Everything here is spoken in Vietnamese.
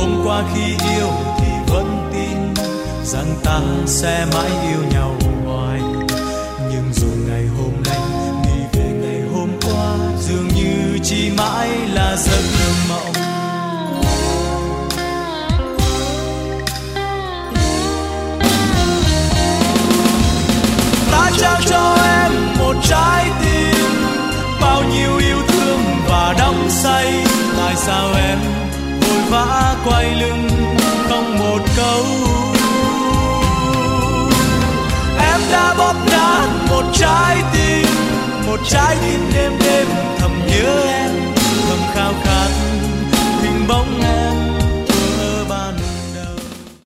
hôm qua khi yêu thì vẫn tin rằng ta sẽ mãi yêu nhau hoài, nhưng rồi ngày hôm nay nghĩ về ngày hôm qua dường như chỉ mãi là giấc mộng. Ta trao cho em một trái tim, bao nhiêu yêu thương và đắm say. Tại sao em vội vã quay lưng không một câu? Em đã bóp nát một trái tim đêm đêm thầm nhớ em, thầm khao khát